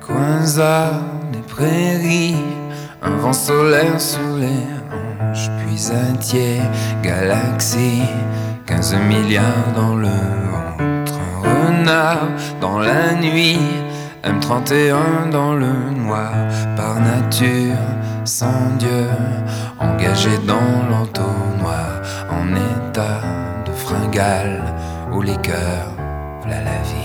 Coins des prairies, un vent solaire sur les hanches, puis un tiers galaxie, 15 milliards dans le ventre, un renard dans la nuit, M31 dans le noir, par nature, sans Dieu, engagé dans l'entonnoir, en état de fringale, où les cœurs, v'là la vie.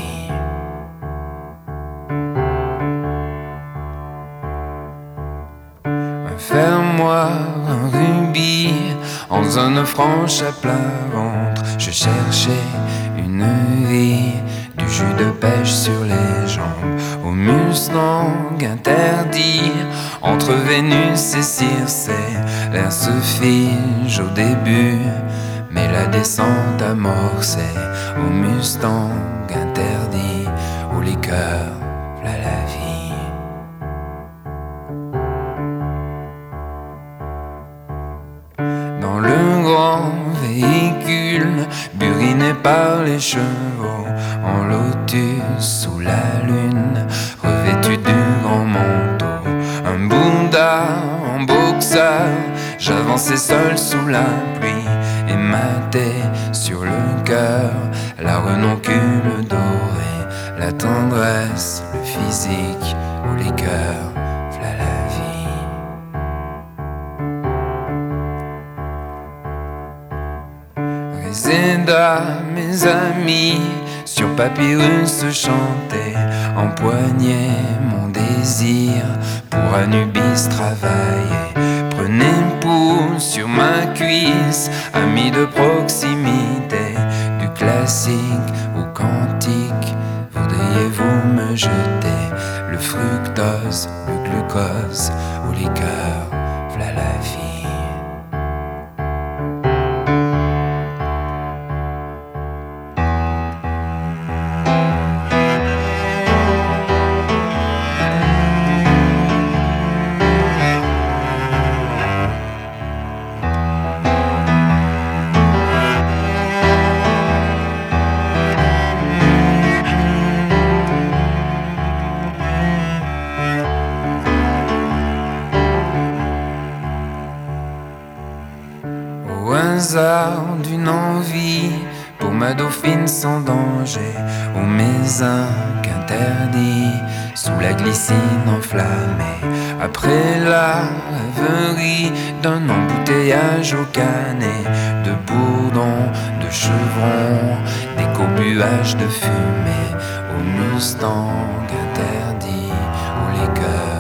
Faire-moi un rubis en zone franche à plat ventre. Je cherchais une vie, du jus de pêche sur les jambes, au Mustang interdit entre Vénus et Circé. L'air se fige au début, mais la descente amorcée, au Mustang interdit où les cœurs, v'là la vie. Dans le grand véhicule, buriné par les chevaux, en lotus sous la lune, revêtu du grand manteau, un Bouddha en boxeur, j'avançais seul sous la pluie, et matais sur le cœur la renoncule dorée, la tendresse, le physique, ou les cœurs, v'là la vie. Réséda, mes amis, sur papyrus chantait, empoignait mon désir pour Anubis travailler. Prenez pouls sur ma cuisse, amis de proximité, du classique au quantique, voudriez-vous me jeter le fructose, le glucose ou les cœurs, v'là la vie. Au hasard d'une envie, pour ma dauphine sans danger, aux mes inques interdits, sous la glycine enflammée, après la rêverie d'un embouteillage au canet, de bourdons, de chevrons, des cobuages de fumée, au Mustang interdit, où les cœurs